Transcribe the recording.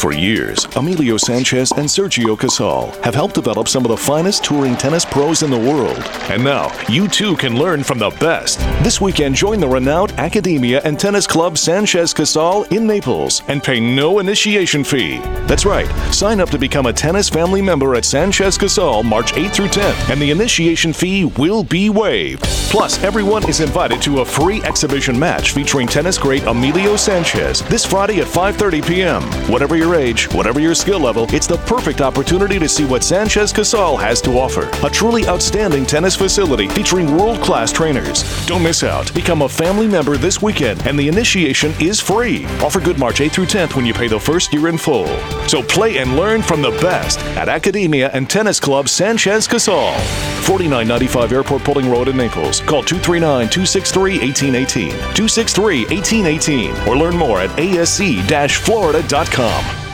For years, Emilio Sanchez and Sergio Casal have helped develop some of the finest touring tennis pros in the world. And now, you too can learn from the best. This weekend, join the renowned Academia and Tennis Club Sanchez Casal in Naples and pay no initiation fee. That's right. Sign up to become a tennis family member at Sanchez Casal March 8th through 10th, and the initiation fee will be waived. Plus, everyone is invited to a free exhibition match featuring tennis great Emilio Sanchez this Friday at 5:30 p.m. Whatever your age, whatever your skill level, it's the perfect opportunity to see what Sanchez Casal has to offer. A truly outstanding tennis facility featuring world-class trainers. Don't miss out. Become a family member this weekend, and the initiation is free. Offer good March 8th through 10th when you pay the first year in full. So play and learn from the best at Academia and Tennis Club Sanchez Casal. 4995 Airport Pulling Road in Naples. Call 239-263-1818. 263-1818. Or learn more at asc-florida.com.